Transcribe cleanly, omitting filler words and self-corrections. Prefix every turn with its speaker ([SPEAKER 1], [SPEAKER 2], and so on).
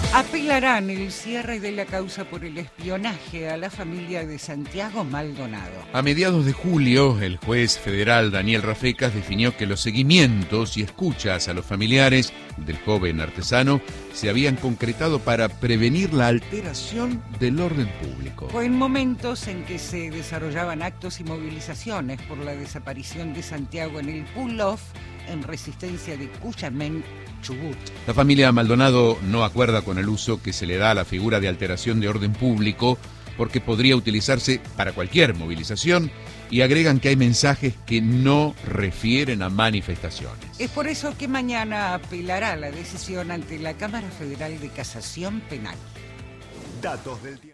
[SPEAKER 1] Apelarán el cierre de la causa por el espionaje a la familia de Santiago Maldonado.
[SPEAKER 2] A mediados de julio, el juez federal Daniel Rafecas definió que los seguimientos y escuchas a los familiares del joven artesano se habían concretado para prevenir la alteración del orden público.
[SPEAKER 1] Fue en momentos en que se desarrollaban actos y movilizaciones por la desaparición de Santiago en el pull-off en Resistencia de Cuyamén, Chubut.
[SPEAKER 2] La familia Maldonado no acuerda con el uso que se le da a la figura de alteración de orden público porque podría utilizarse para cualquier movilización y agregan que hay mensajes que no refieren a manifestaciones.
[SPEAKER 1] Es por eso que mañana apelará la decisión ante la Cámara Federal de Casación Penal.
[SPEAKER 3] Datos del tiempo.